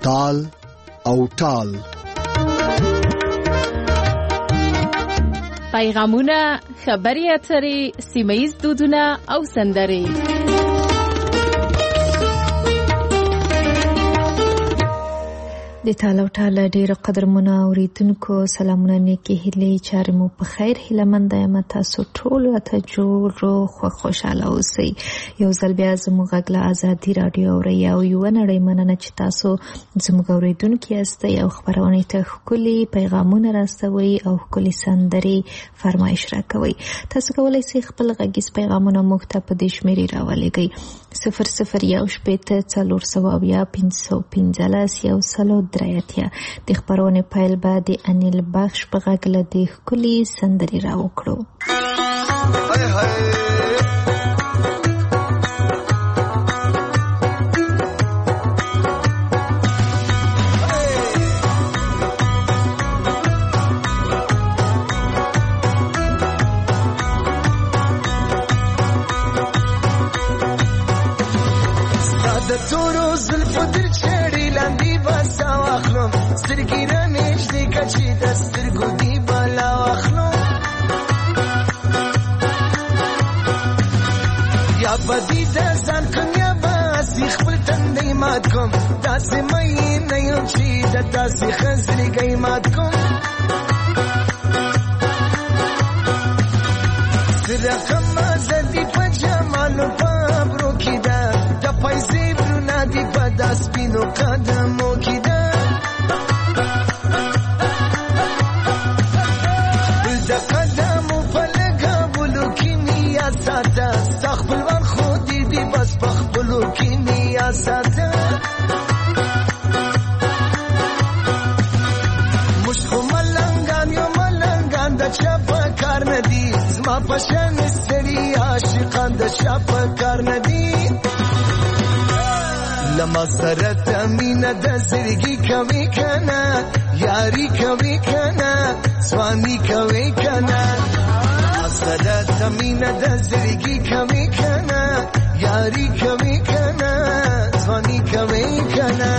تال او ټال. پیغامونه، خبري اترې، سیمه‌ییز دودونه او سندرې. د تالو ټاله ډیرو قدرمنو اوریدونکو سلامونه، نیکی هیلې، چارې مو په خیر. هیلهمنده یم تاسو ټول ته جوړ روغ خوشاله اوسئ. یو ځل بیا زموږ غږ له ازادي راډیو اورئ او یوه نړۍ مننه چې تاسو زموږ اوریدونکي یاستئ او خپرونې ته ښکلي پیغامونه راستوئ او ښکلي سندرې فرمایش راکوئ. تاسو کولی شئ خپل غږیز پیغامونه موږ ته په دې شمېرې راولېږئ: 0014040515 د خبرونې پیل به د انیل بخش په غږ له دې ښکلي سندرې راوکړو. سترګې رانیژدې که چې د سترګو دې بالا واخلو، یا به دې د ځان کړم یا به هسې خپل تندی مات کړم. داسې مین نه یم چې د داسې ښه زړګی مات کړم. زه رقمه زه دې په جمالو په ابرو کې ده، د پیسې برونه دې په دا سپینو قدمو کې ده. ستا خپلوان خو دې دي بس په خپلو کې نیا ساته. موږ خو ملنګان یو، ملنګان د چا په کار نه دي. زما په شان ستړي عاشقان د چا په کار نه دي. له ما سره ته مینه د زړګي کوي که نه، یاري کوي که نه، ځواني کوي که نه. سره ته مینه د زړګي کوي که نه، یاري کوي که نه، ځواني کوي که نه.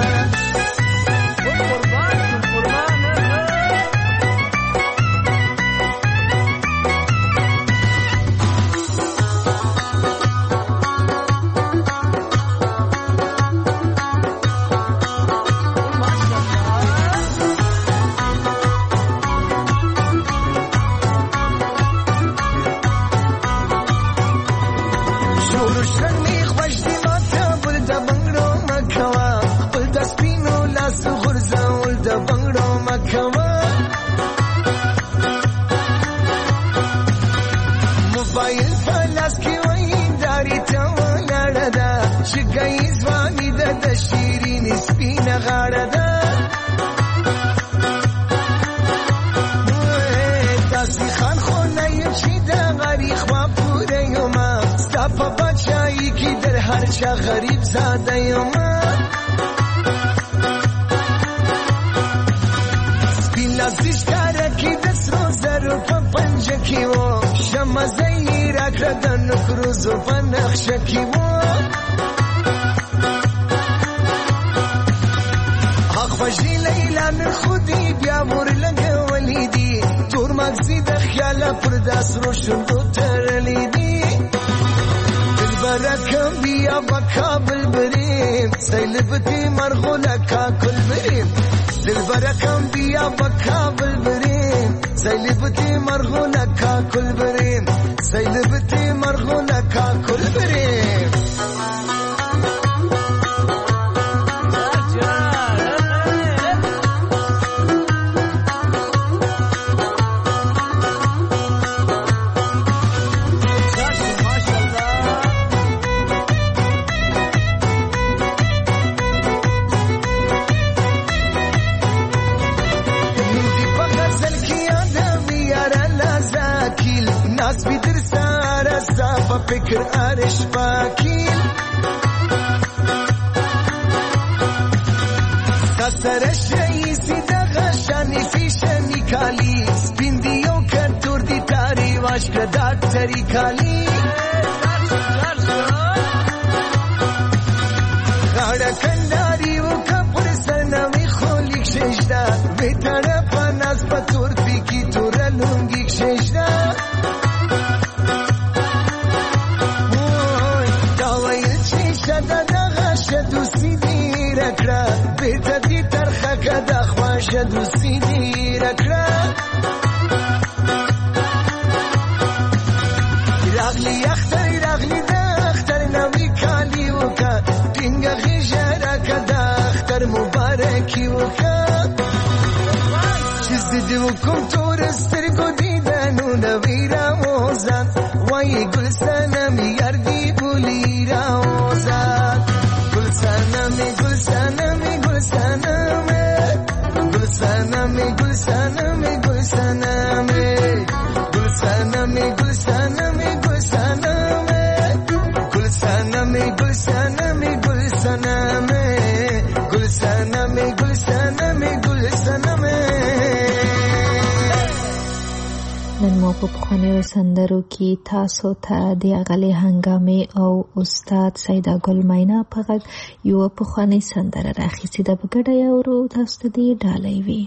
موبایل په لاس کې وای داري ته ولاړه ده، چې ګۍ ځواني ده د شیرینې سپینه غاړه ده. داسې خان خو نه یم چې د غریب خوا پوره یمه، ستا په بادشاهي کې در هر چا غریب زاده یمه. سپین لاسي ښکاره کې د سرو زرو په پنجه کې و، شمه زهی راکړه د نکروزو په نقشه کې و. حق خوږې لیلا مې خودي بیا ورلګولې دي، تور مغزي د خیاله پر دا سرو شونډو تړلې دي. دلبره کم بیا به کابل بریم، سیلبتې مرغونه کاکل بریم. دلبره کم بیا به کابل بریم، سیلبتې مرغونه کاکل بریم، سیلبتې مرغونه کاکل بریم. فکر آرش باکیل سسرش رئیسی دغه شانی فیشنی کالی سپین دیو کتور دی تاری واشک داکتری کالی غاڑا کنداری و کپر خواشه دوستی دیر اکرا بیتا دی ترخه کده خواشه دوستی دیر اکرا راغلی راغلی دختر نوی کالی وکا پینگا غیجارا کده اختر مبارکی وکا چیز دیدی وکم تورستر کو دیدنو نوی را موزن وای گلستانمی یردی بولی را موزن گلستانمی گلستانمی گلستانمی گلستانمی گلستانمی گلستانمی گلستانمی گلستانمی گلستانمی گلستانمی گلستانمی گلستانمی گلستانمی گلستانمی گلستانمی نن مو په پخوانیو سندرو کې تاسو ته د اغلې هنګامې او استاد سیده ګل مینا په غږ یو پخوانی سندره راخیستې ده په ګډه یې اورو تاسو ته دې ډالۍ وي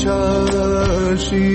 چاشي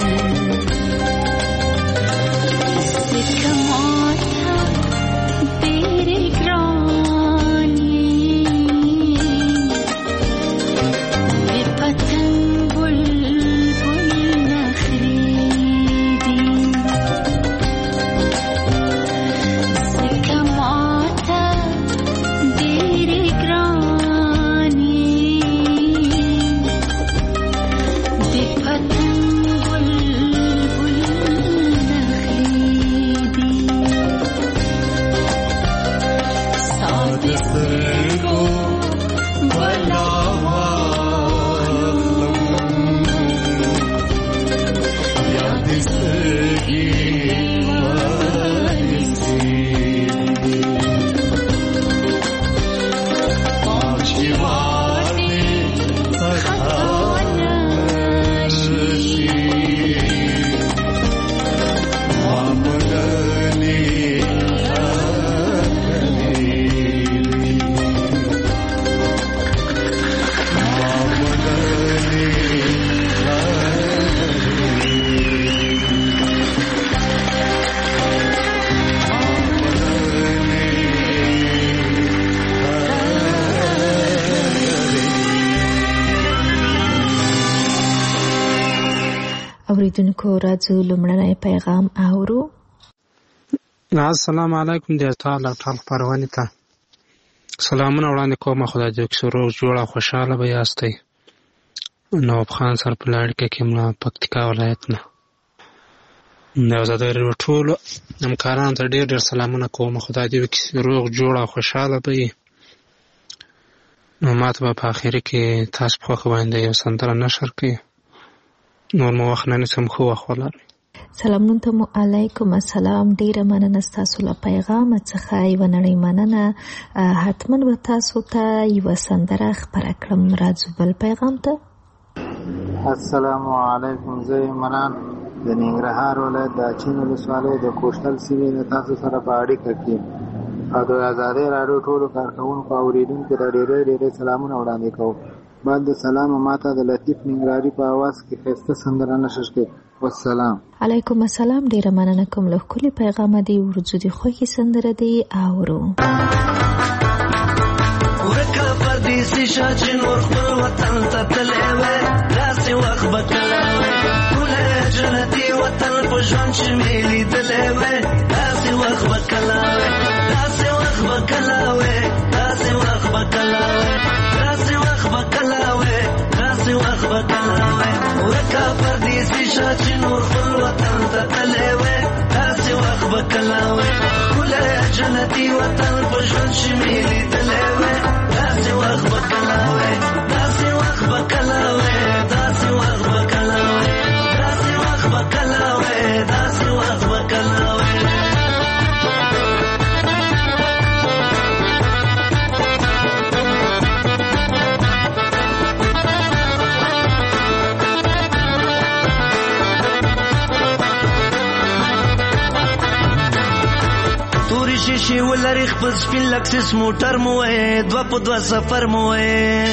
اوریدونکو راځو لومړنی پیغام اورو. السلام علیکم د ټال پروانې ته سلامونه وړاندې کوم. خدای دې وکړي روغ جوړ او خوشاله به یاستئ. نواب خان سر په اړیکه کې ملا پکتیکا ولایت نه نو زه د ټولو همکارانو ته ډېر سلامونه کوم. خدای دې وکړي روغ جوړ او خوشاله به وي. نو ماته به په اخر کې تاسو په خوښه باندې یو سندره نشر کړئ. نور مو وخت نه نیسم، ښه وخت ولرئ. سلامونه ته مو علیکم السلام. ډیره مننه ستاسو له پیغام څخه. یوه نړۍ مننه. حتما به تاسو ته یوه سندره خپره کړم. راځو بل پیغام ته. السلام علیکم. زه ایمران د ننګرهار ولایت د اچین ولسوالۍ د کوشتل سیمې نه تاسو سره په اړیکه کې او د ازادۍ راډیو ټولو کارکوونکو او اورېدونکو ته ډېرې سلامونه وړاندې کوم. بعد د سلام ماته د لطیف ننګرهاري په اواز کې ښایسته سندره نشر کړئ. والسلام. علیکم السلام. ډیره مننه کوم. له ښکلي پیغامه دی ورځو د خوښې سندره دی اورو. ورکه پردیسي شه چې نور خپل وطن ته تللی وی، داسې وخت به کله وی ټوله جنتي وطن په ژوند چې مې لیدلی وی، داسې وخت به کله وی، داسې وخت به کله وی، داسې وخت به کله وی، داسې وخت به کله وی، داسې وخت به کله وی. ورکه پردیسي شه چې نور خپل وطن ته تللی وی، داسې وخت به کله وی ټوله جنتي وطن په ژوند چې مې لیدلی وی، داسې وخت به کله وی، داسې وخت به کله وی، داسې وخت به کله وی، داسې وخت به کله وی، داسې وخت به کله وی. تورې شیشې ولري خپل سپین لکسس موټر مو وی، دوه په دوه سفر مو وی،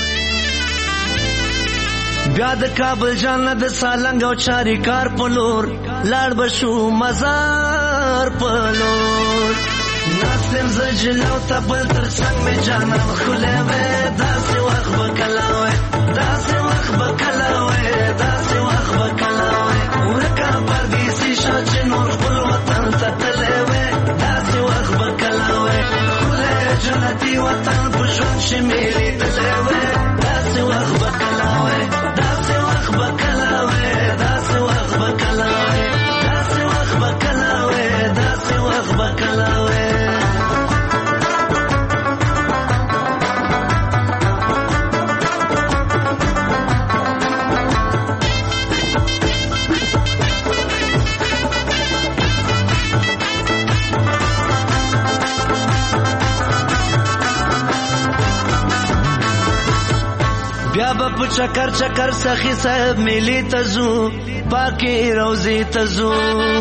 بیا د کابل جانه د سالنګ او چاریکار په لور لاړ به شو مزار په لور. ناستم زه جلو ته بل تر څنګ مې جانان ښکلی وی، داسې وخت به کله وی، داسې وخت به کله وی، داسې وخت به کله وی. ورکه پردیسي شه چې نور خپل وطن ته تللی وی، داسې وخت به کله وی ښکلی جنتي وطن په ژوند چې مې لیدلی وی، داسې وخت به کله وی، داسې وخت به کله وی، داسې وخت به کله وی، داسې وخت به کله وی، داسې وخت به کله وی. بیا به په چکر چکر سخی صاحب میلی ته ځو، پاکې روضې ته ځو.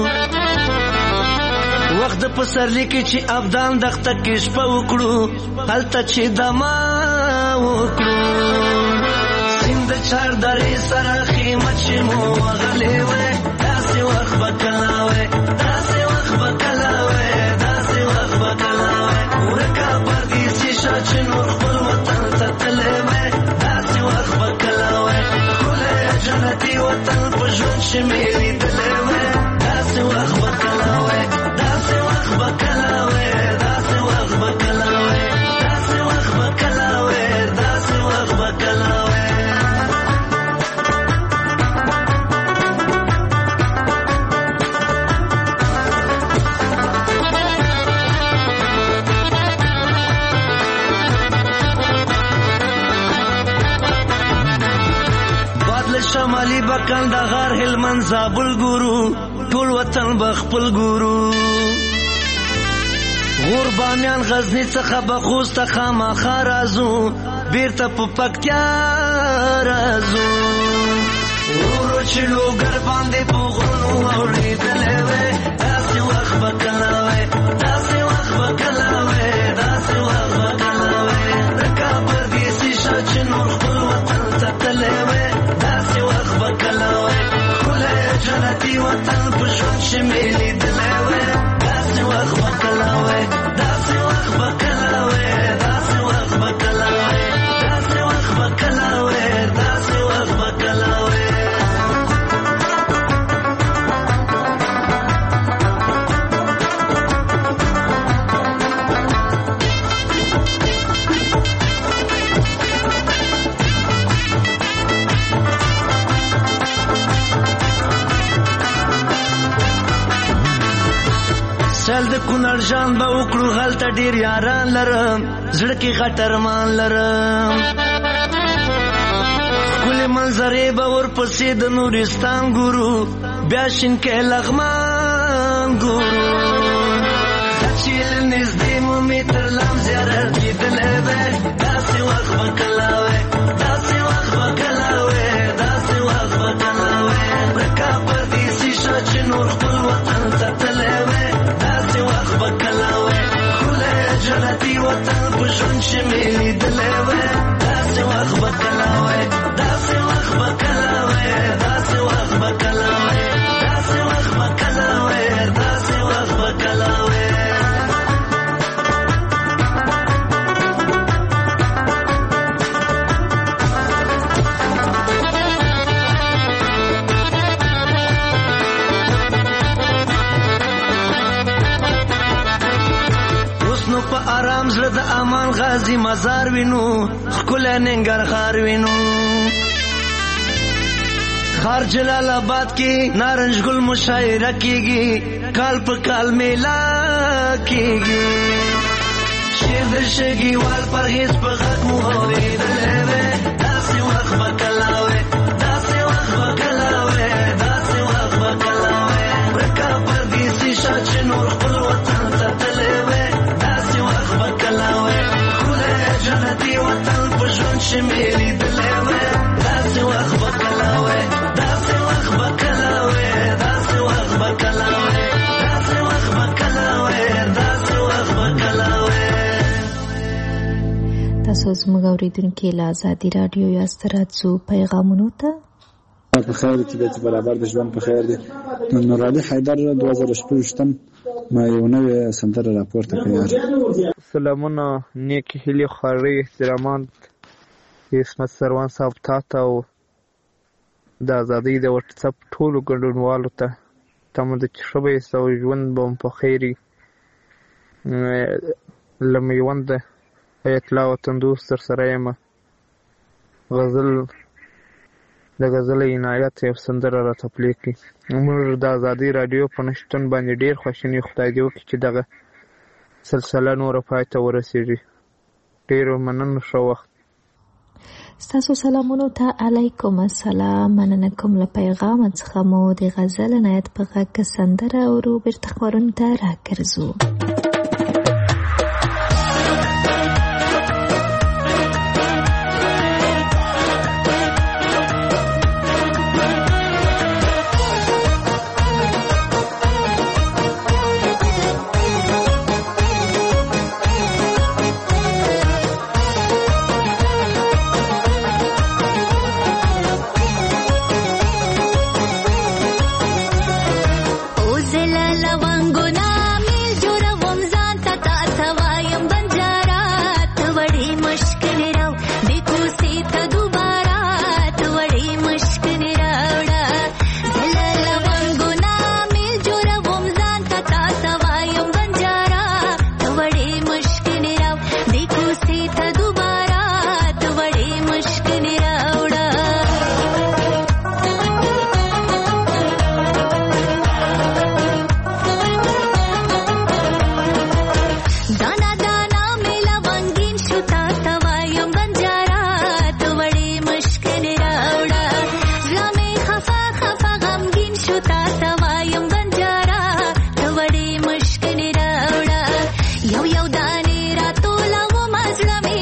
وخت د پسرلي کې چې ابدان دښته کې شپه وکړو، هلته چې دما وکړو. سیند د چار درې سره خیمه چې مو غلې وې داسې وخت به کله وې داسې وخت به کله وې داسې وخت به کله وې ورکه پردیسي شه چې نور خپل وطن ته تللی وې داسې وخت به کله وې ښکلی جنتي وطن په ژوند چې مې لیدلی وې داسې وخت به کله وې داسې وخت به کله وې داسې وخت به کله وې داسې وخت به کله وې داسې وخت به کله وې شمالی بکن د غار هلمند زابل ګورو ټول وطن بخپل ګورو غور بامیان غزنی څخه بخوست خامخا راځو بیرته په پکتیا راځو ورو چې لوګر باندې په غرونو اوریدلې وې داسې وخت به کله وې داسې وخت به کله وې داسې وخت به کله وې د کابل دیسي شه چې نور خپل وطن ته تللی وې داسې وخت به کله وې ښکلی جنتي وطن په ژوند چې مې لیدلی وې داسې وخت به کله وې داسې وخت به کله وې داسې وخت به کله وې داسې وخت به کله وې داسې وخت به کله وې چل د کونړ جان به وکړو هلته ډېر یاران لرم زړه کې غټ ارمان لرم ښکلې منظرې به ورپسې د نورستان ګورو بیا شینکۍ لغمان ګورو چې له نږدې مو مې تر لام زیارت لیدلی وی داسې وخت به کله وی داسې وخت به کله وی داسې وخت به کله وی ورکه پردیسي شه چې نور خپل وطن ته تللی وی داسې وخت به کله وی ښکلی جنتي وطن په ژوند چې مې لیدلی وی داسې وخت به کله وی داسې وخت به کله وی داسې وخت به کله وی داسې وخت به کله وی داسې وخت به کله وی په آرام زړه د امان غازی مزار وینو ښکلی ننګرهار وینو خار جلال آباد کې نارنج ګل مشاعره کیږي کال په کال میله کیږي شعر د شګیوال پرهیز په غږ مو اورېدلی وی داسې وخت به کله وی داسې وخت به کله وی داسې وخت به کله وی ورکه پردیسي شه چې نور خپل وطن ته تللی وی داسې وخت به کله وی ښکلی جنتي وطن په ژوند چې مې لیدلی وی داسې وخت به کله وی داسې وخت به کله وی داسې وخت به کله وی داسې وخت به کله وی داسې وخت به کله وی تاسو زموږ اورېدونکي له ازادي راډیو یاست راځو پیغامونو ته په خیر چې د برابر د ژوند په خیر دی نور علي حیدر 2016 ما یو نوې سندره راپورته کړه سلامونه نیک هیلې خواري احترامات عصمت سروان صاحب ته او د ازادۍ د واتس اپ ټولو ګډونوالو ته تمه د چشبې سو ژوند بم په خیري لمیوند اطلاع وطن دوست تر سره یم غزل د غزل عنایت یو سندره راته پلی کړي موږ د ازادۍ راډیو په نشتون باندې ډېر خواشیني یو خدای دې وکړي چې دغه سلسله نوره پای ته ورسېږي ډېرو مننه ښه وخت ستاسو سلامونو ته علیکم السلام مننه کوم له پیغام څخه مو د غزل عنایت په غږ سندره اورو بیرته خپرونې ته راګرځو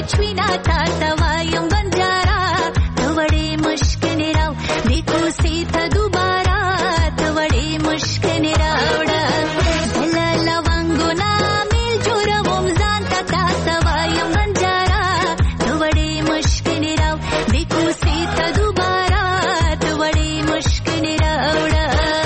بچوینا تا توایم بنجارا توڑی مشکن راو دیکھو سیتا دوبارہ توڑی مشکن راوڑا دلا لونگونا میل جورا ومزان تا توایم بنجارا توڑی مشکن راو دیکھو سیتا دوبارہ توڑی مشکن راوڑا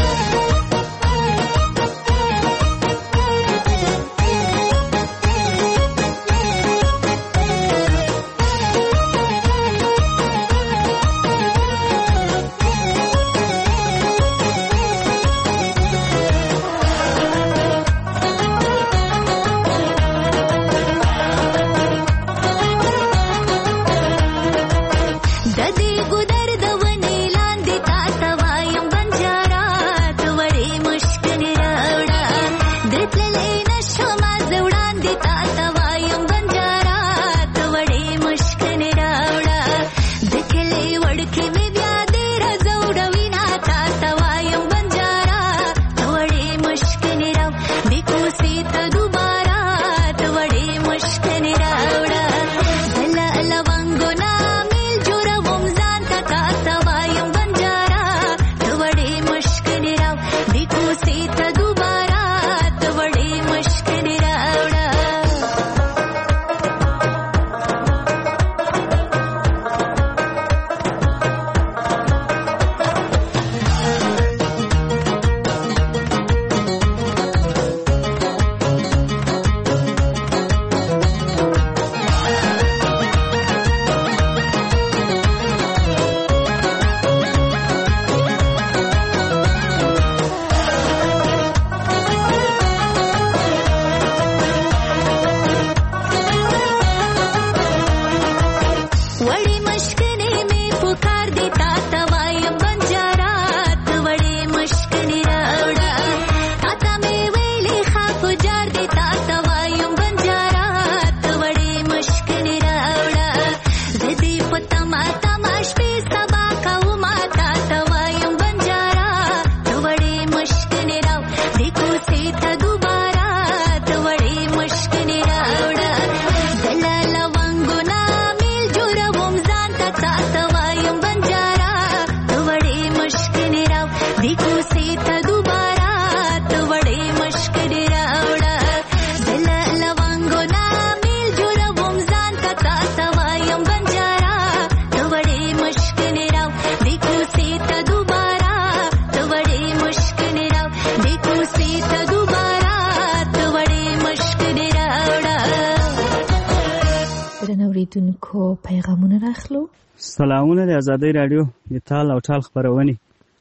اوریدونکو پیغامونه راخلو. سلامونه د آزادۍ رادیو د تال او ټال خبرونه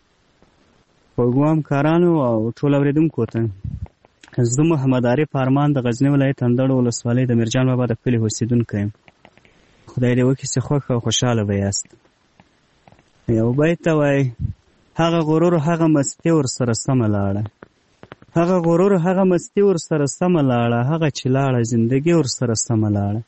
پروګرام کارانو او ټول اوریدونکو ته زه محمد عارف ارمان د غزنی ولایت اندړ ولسوالۍ د میرجان بابا د کلي اوسیدونکی یم. خدای دې وکړي چې خوښ او خوشحاله به یاست. یو بیت وایي هغه غرور هغه مستی ورسره سمه لاړه، هغه غرور هغه مستی ورسره سمه لاړه، هغه چې لاړه زندګي ورسره سمه لاړه.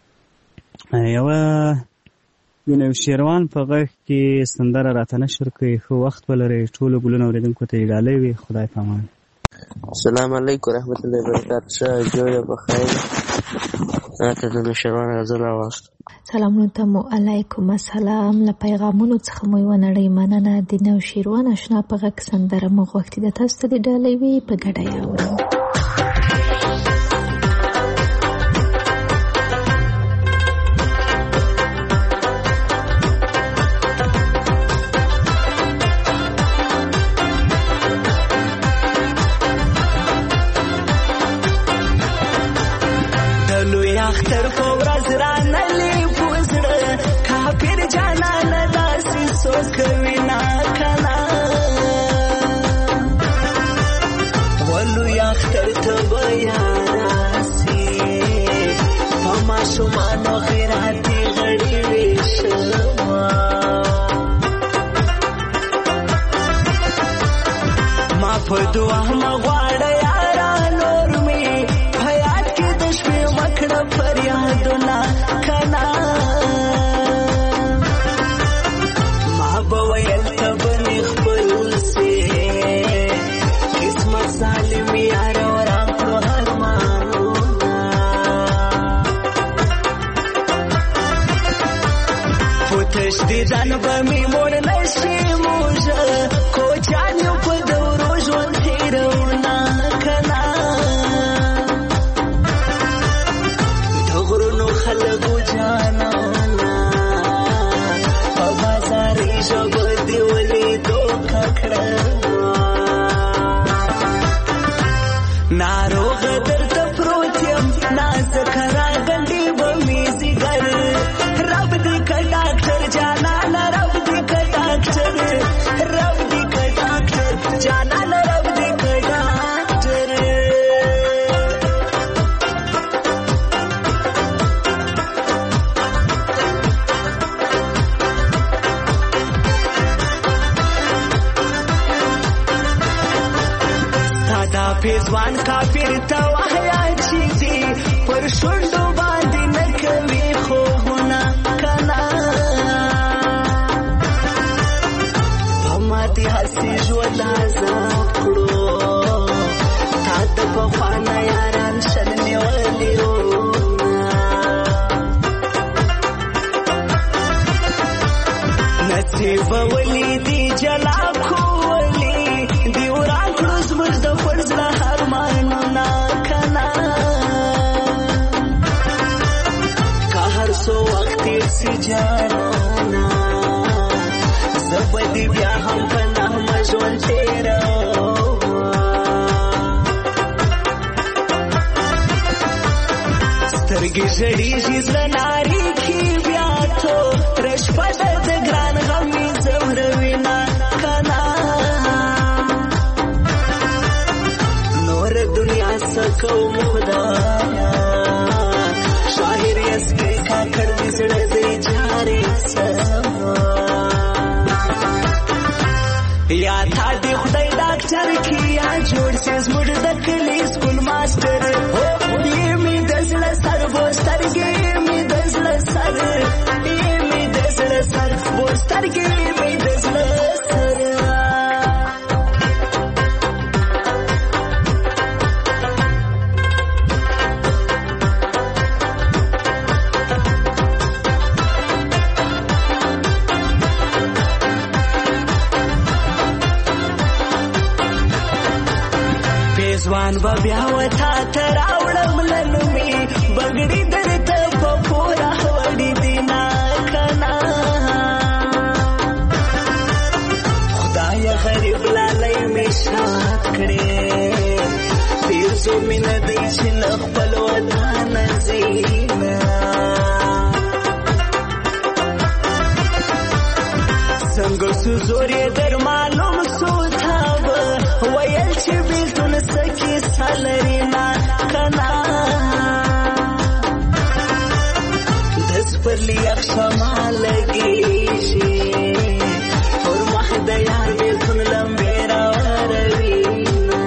یوه د شیروان په غږ کې سندره راته نشر کوي. ښه وخت ولرئ. ټولو ګلونه اورېدونکو ته یې ډالۍ وي. خدای په امان. السلام علیکم ورحمت الله وبرکاته. ښه جوړه بخیر. راته د شیروان غزل راواست. سلامونه ته مو علیکم السلام. له پیغامونو څخه مو یوه نړۍ مننه. د نو شیروان اشنا په غږ سندره مو غوښتې ده تاسو ته دې ډالۍ وي. په ګډه یې اورو. اختر په ورځ رانلې پوزړه کافر جانان داسې سوکوي نا کنا ولو اختر تشتی ځان به مې موړ نشي موږه کوچان یو په دورو ژوند هېروونه کنه د غرونو خلکو جانانه په بازاري ژبه دې ولې دوکه کړه ناروغه درته پروت یم نازکه راغلې به مې ځیګر رب دې که ډاکټر جانانه رب دې که ډاکټر رب دې که ډاکټر جانانه رب دې که ډاکټر تا دا پیزوان کافر ته وحیا چې دي پر شونډو باندې نه کوي خوبونه کنه په ماتې هسې ژوند عذاب کړو تا ته پخوانه یاران شل نیولي نصیب ولي دي جلا کولی دی وران کړو زموږ د فرض له ارمانونه کنه که هر څو وخت تېر سي جانانه زه به دې بیا هم په نغمه ژوند تېروم سترګې ژړېږي زړه نارېږي بیا توره شپه ده د ګران غم مې ځوروینه کنه نور دنیا څه کوم خدایا شاهر یسکې کاکړ دې زړه دې جارې سما یا تا دې خدای ډاکټر کې یا جوړ سي زموږ د کلي سکول ماسټر یې مې د زړه سر بوسترګې مې د زړه سر یې مې د زړه سر بوسترګې مې د زړه سر پیزوان به بیا وتا ته راوړم للمې بګړي درته په پوره وړي دي نه کنه خدای غریب لالی مې شاد کړې پیرزو مې نه دی چې له خپل وطن ځي څنګه سو زور یې در معلوم سو تا به ویل چې بیلتون سکې سالري نه کنه د سپرلي یخشما لګېږي پر مخ د یار بیلتون لمبې راوروینه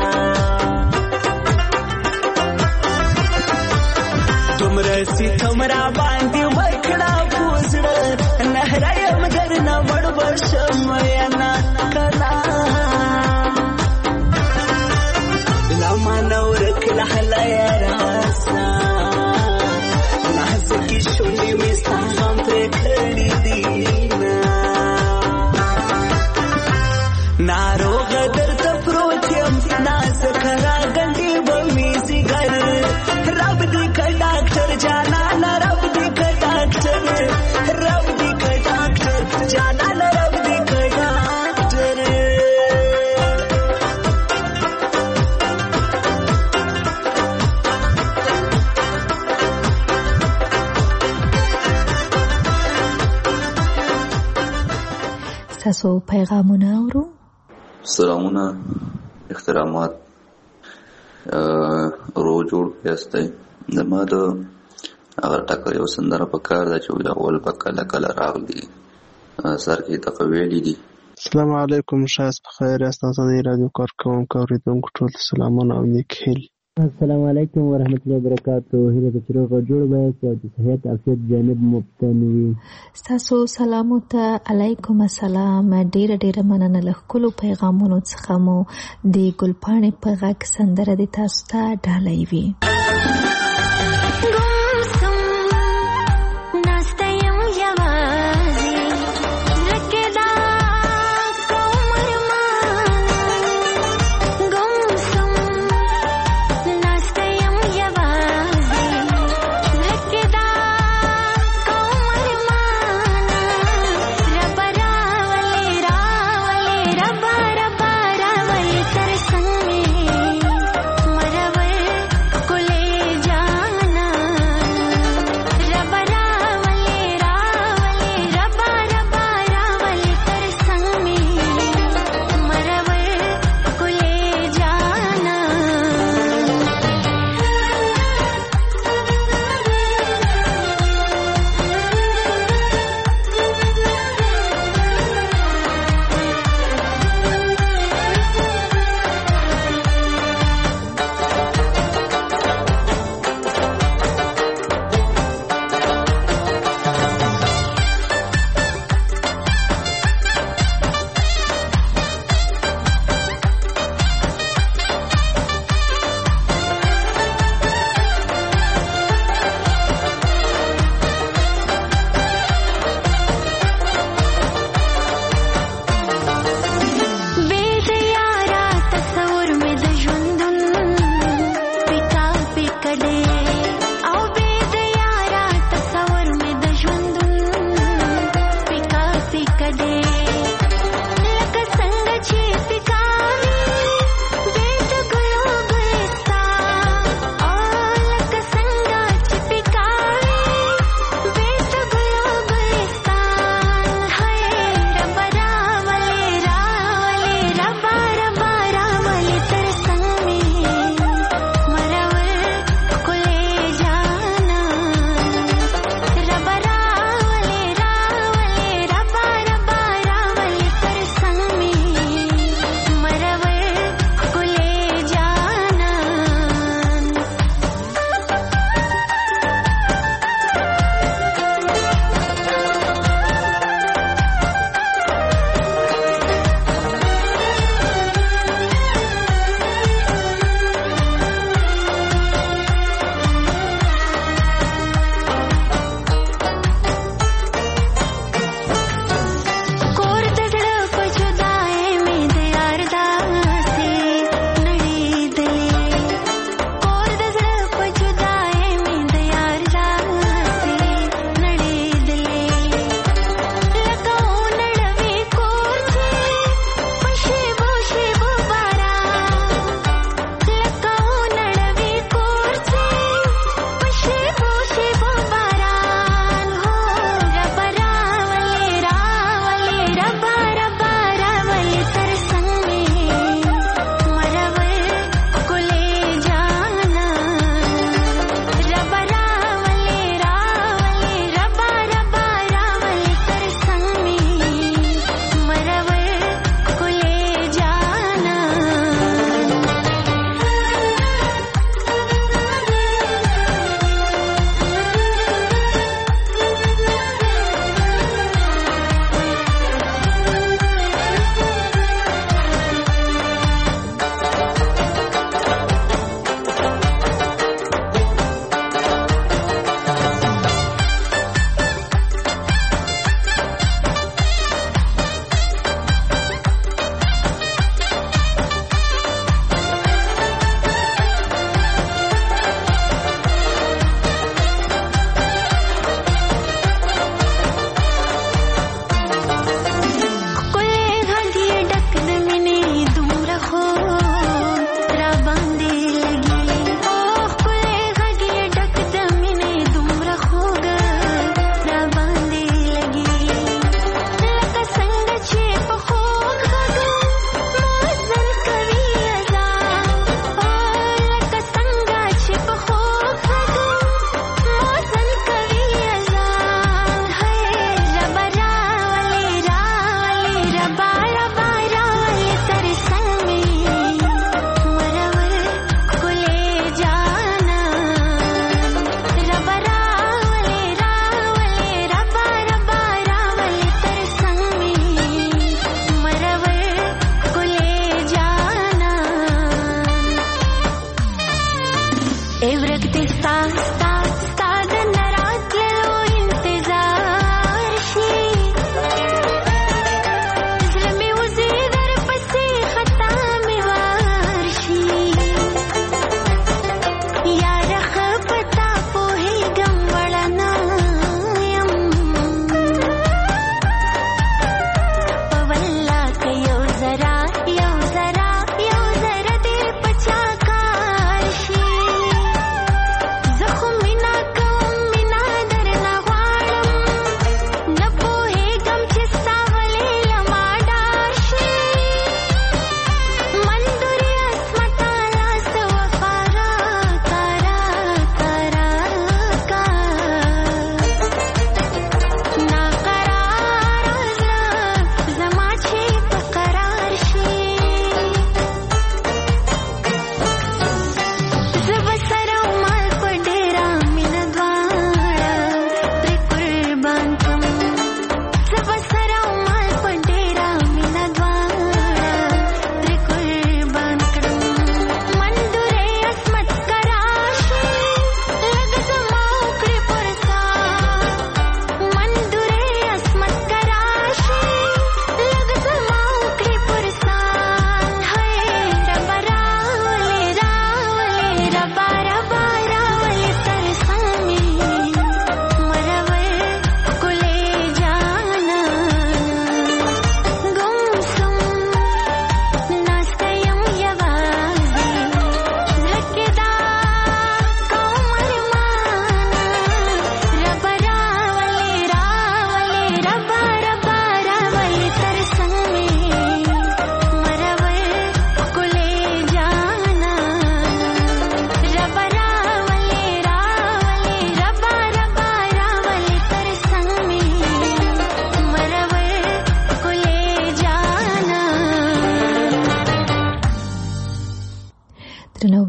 دومره ستم را باندې وکړه پوزړه نهره یم درنه مړ به شم وینه کنه لمانه ورکړه هله یاراسه نازکې شونډې مې ستا غم پرې کړي دي ناروغه درته پروت یم نازکه راغلې به مې ځیګر رب دې که ډاکټر جانانه رب دې که ډاکټر رب دې که ډاکټر جانانه رب دې که ډاکټر ستاسو پیغامونه اورو سلامونه احترامات رو جوړ پیاستی زما د هغه ټکر یو سندره په کار ده چې اول به کله کله راغلي سر کې تقویلی دي السلام علیکم شایست بخیر یاست از رادیو کارکوونکو اوریدونکو ټول سلامونه او نیک هیلې السلام علیکم ورحمت الله وبرکاتو هیله ده چې روغ او جوړ بایاست او د صحت عافیت جانب مبتن وي ستاسو سلامو ته علیکم السلام ډیره مننه له ښکلو پیغامونو څخه مو د ګلپاڼې په غږ سندره د تاسو ته ډالۍ وي ناسته یم یوازې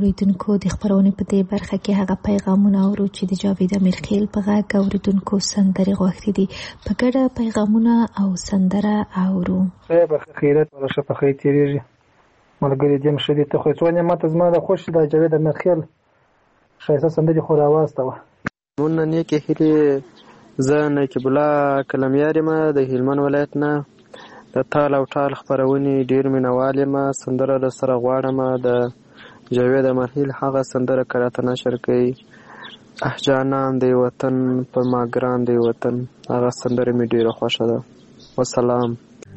اوریدونکو د خبرونې په دې برخه کې هغه پیغامونه اورو چې د جاوید امیرخیل په غږ اوریدونکو سندرې غوښتي دي. په ګډه پیغامونه او سندره اورو. په خیرت ولا شپه خیر تیریږي ملګری دیم شدي ته خو څونه ماته زما د خوش د جاوید امیرخیل شایسته سندرې خو راواسته و. مون نه کې هلي زه نقیب الله کلمیار ما د هلمند ولایت نه د تال او ټال خبرونې ډیر مینوال یم. سندره در سره غواړم د جاوید امیرخیل هغه سندره کراته نشر کوي احجانان دی وطن پر ما ګران دی وطن. هغه سندره مې ډیره خوښه ده. والسلام.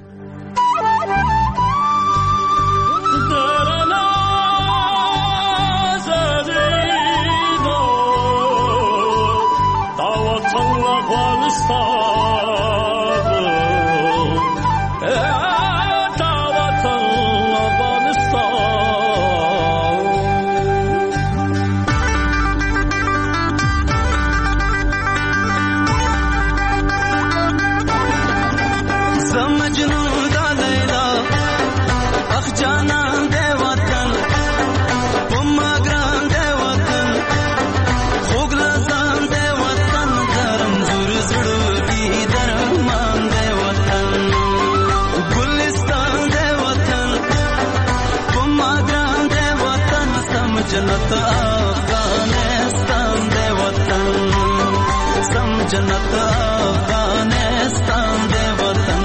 जन्नत अफगानिस्तान दे वतन सम जन्नत अफगानिस्तान दे वतन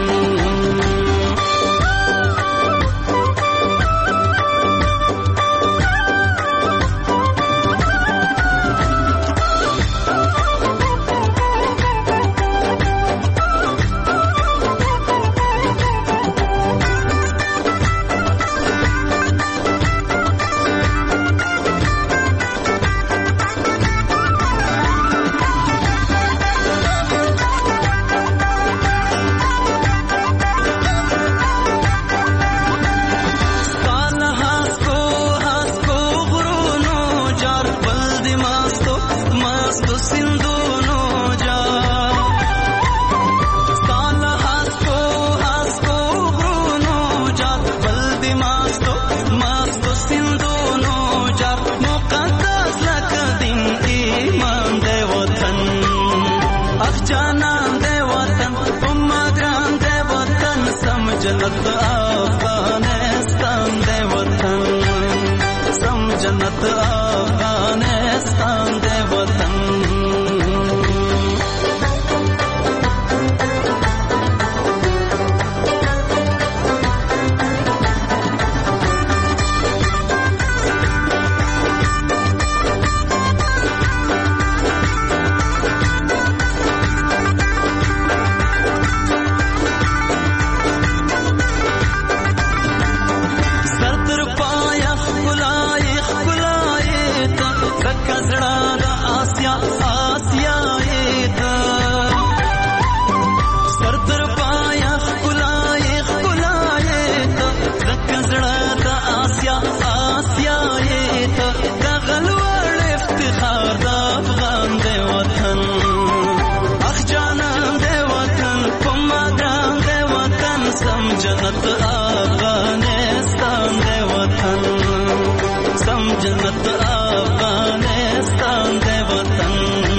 जन्नत अफगानिस्तान दे वतन सम जन्नत अफगानिस्तान दे वतन जन्नत अफगानिस्तान दे वतन सम जन्नत अफगानिस्तान दे वतन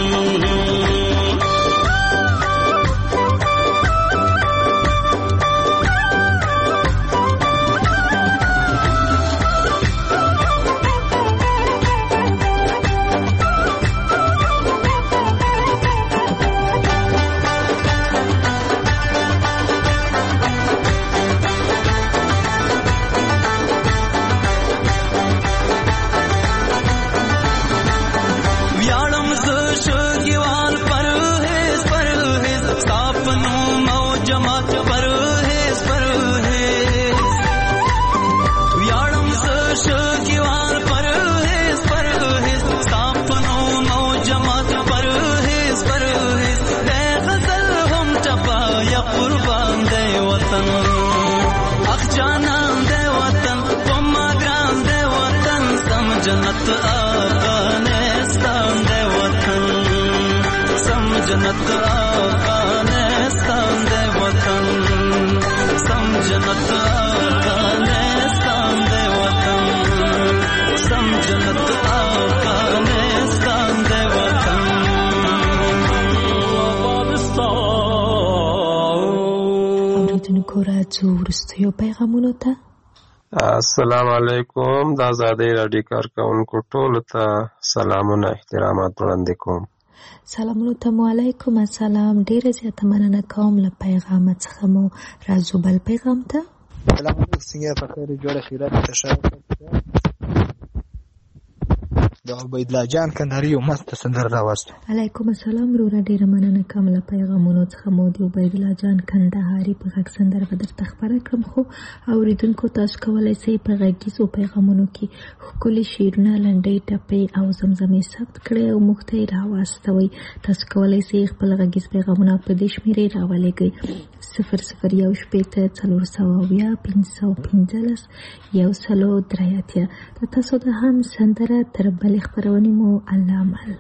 जन्नत अफगानिस्तान दे वतन सम जन्नत अफगानिस्तान दे वतन सम जन्नत अफगानिस्तान दे वतन सम اوریدونکو راځو وروستیو پیغامونو ته. السلام علیکم. د ازادۍ راډیو کارکونکو ټولو ته سلامونه احترامات وړاندې کوم. سلامونو ته مو علیکم السلام. ډیره زیاته مننه کوم له پیغام څخه مو راځو بل پیغام ته. سلام علیکم. څنګه په خیر جوړه خیرات تشکر. د عبید الله جان کندهاري یو مست سندره راوست. علیکم السلام. وروره ډیره مننه کوم له پیغامونو څخه مو د عبید الله جان کندهاري په غږ سندره به درته خبره کړم. خو اوریدونکو تاسو کولی شئ په غږیزو پیغامونو کې ښکلي شعرونه لنډۍ ټپې او زمزمې ثبت کړئ او موږ ته یې راواستوئ. تاسو کولی شئ خپل غږیز پیغامونه په دې شمېرې راولېږئ 0014 د تاسو د هم سندره تر بلې خپرونې مو الله مل.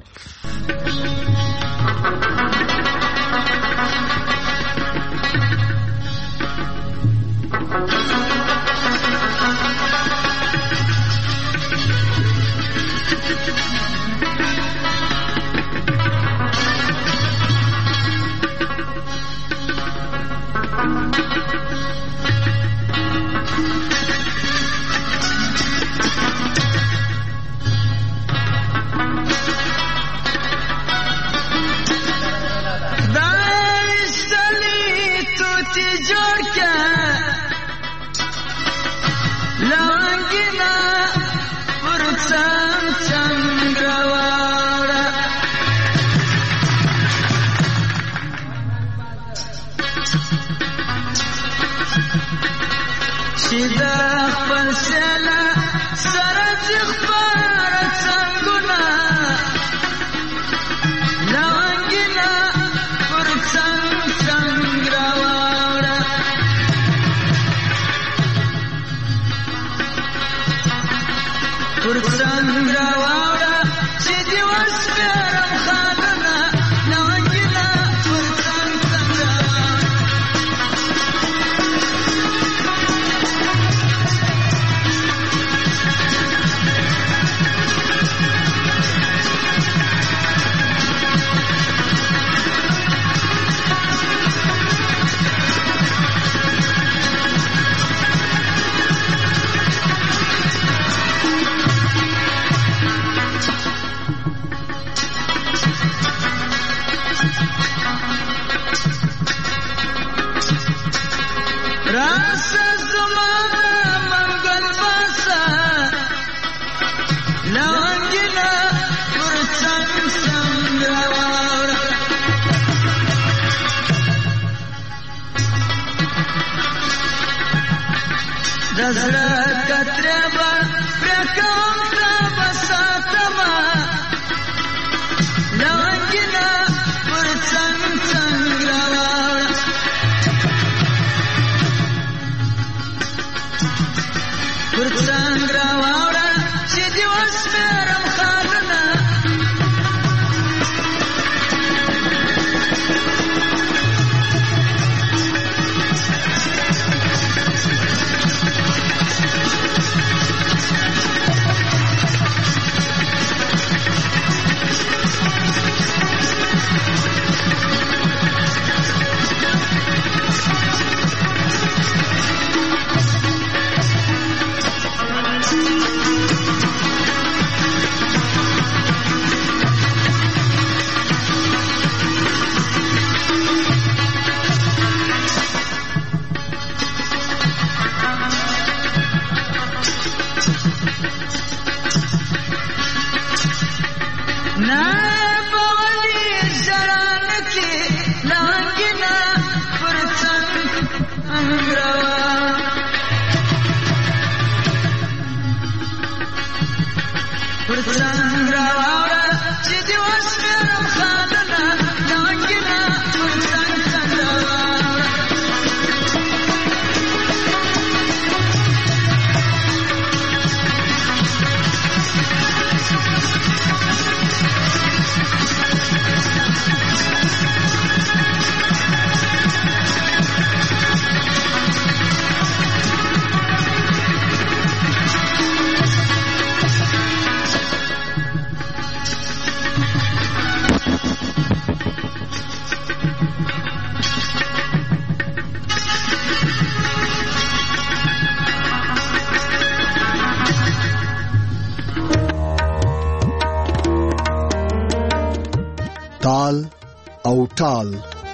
او ټال.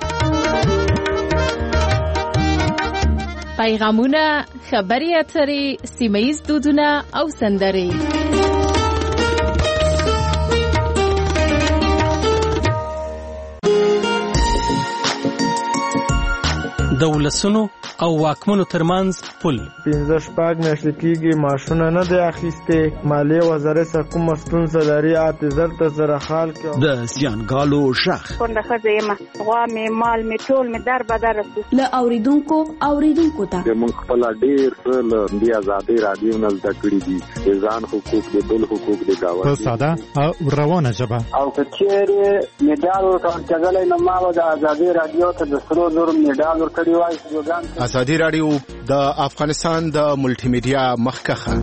پیغامونه، خبري اترې، سیمه‌ییز دودونه او سندرې. د ولسونو او واکمنو ترمنځ پل 15 میاشتې کېږي ماشونه نه دی اخیستې. مالیې وزارت سره کومه ستونزه لري اعتذار ته سره حال کړو. د زیانګالو شخ کونډه ښځه یم، غوا مې مال مې ټول مې در بدر رسو. له اوریدونکو ته موږ خپل ډېر څه له دې آزادۍ رادیو نه زده کړي دي، د ځان حقوق د بل حقوق د گاونډي په ساده او روانه ژبه. او که چېرې میډال ورکول کېدلی نو ما به د آزادۍ رادیو ته د سرو زرو میډال ورکړی وای. ازادي رادیو د افغانستان د ملټي میډیا مخکخه.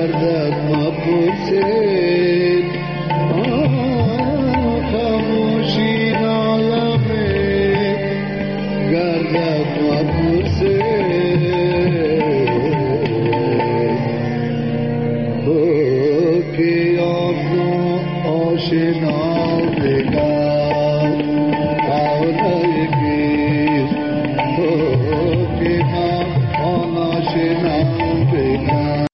گردد مپرسید خاموشی نالمه گردد مپرسید که آنو آشنا بگم آنایگیر که من آناشنا بگم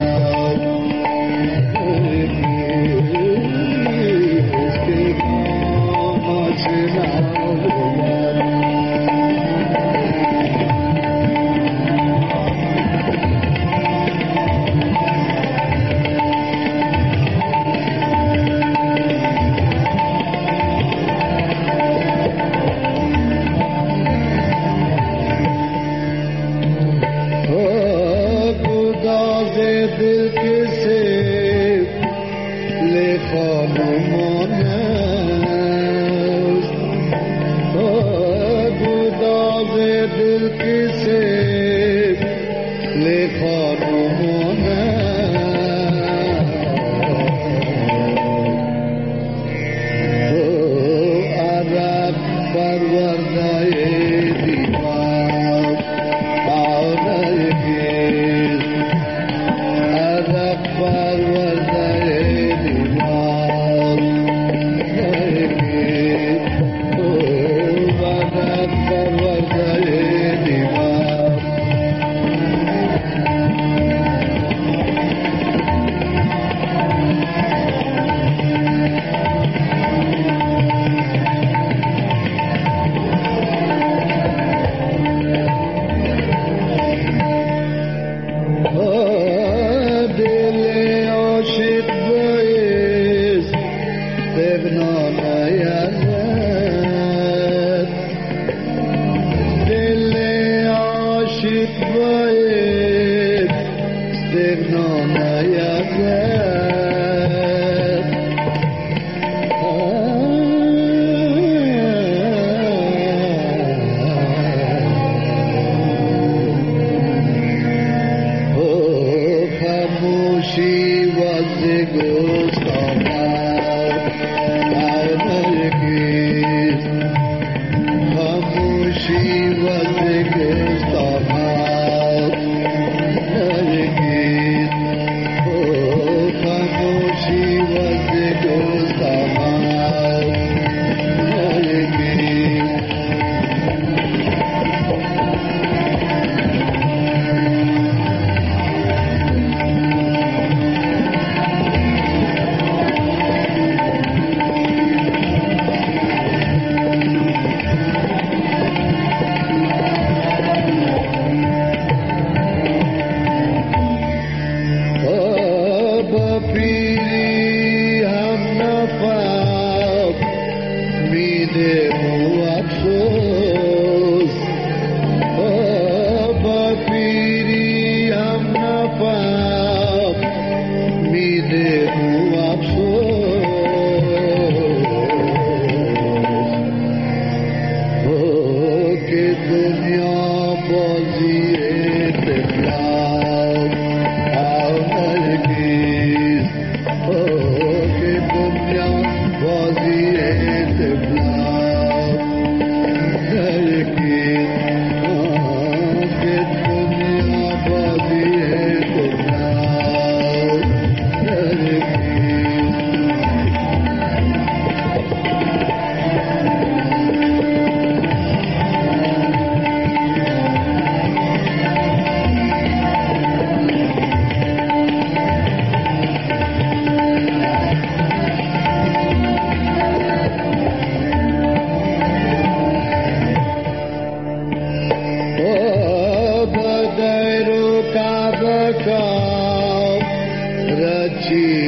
Rachi